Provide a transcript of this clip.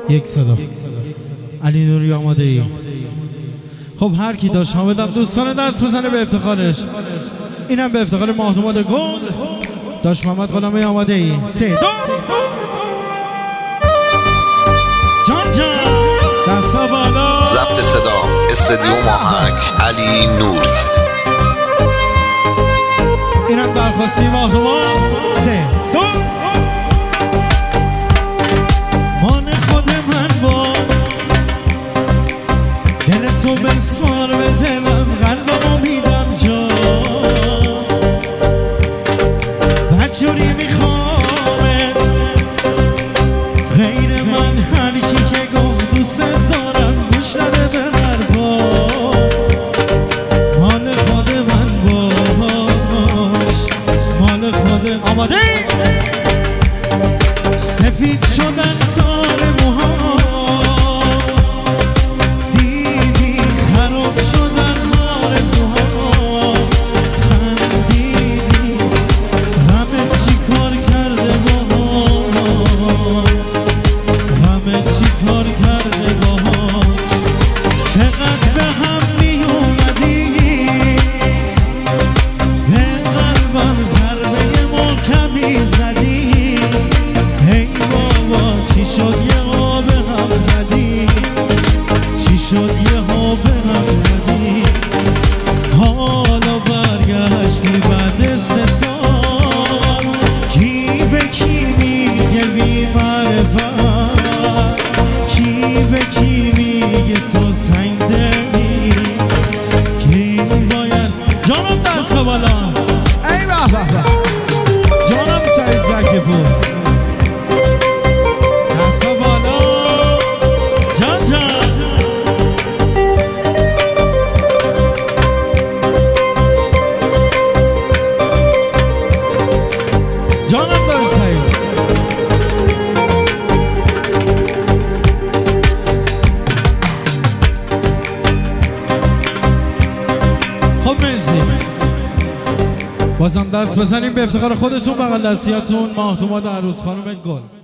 یک صدا علی نوری آماده ای؟ خب هر کی داشت حامدم دوستان دست بزنه به افتخارش. اینم به افتخار ماهدوماد گل داشت محمد غلامی آماده ای؟ سه دو جان جان دستا بالا. ضبط صدا استدیو ماهک علی نوری. اینم برخواستی ماهدوماد. سه دو مان خود من با دل تو بسمار به دلم قلبمو میدم جا بدجوری میخوامت غیر من هر کی که گفت دوست دارم گوش نده به حرفا مال خود من باش مال خود. آماده سفید شدن سال موها دیدی خراب شدن آرزوها خندیدی غمت چی کار کرده با غمت چی کار کرده با چقدر به هم می اومدی به قلبم ضربه محکمی زدی ای بابا چی شد یه ها به هم زدی چی شد یه ها به هم زدی حالا برگشتی بعد 3 سال کی به کی میگه بی معرفت کی به کی میگه تو سنگ دلی کی باید جانم دست بالا. ای به به جانم سعید زکی پور دست بالا. جان جان جانم دار سعید. خب مرسی بازم دست بزنیم به افتخار خودتون بغل دستیاتون ماهدوماد عروس خانم گل.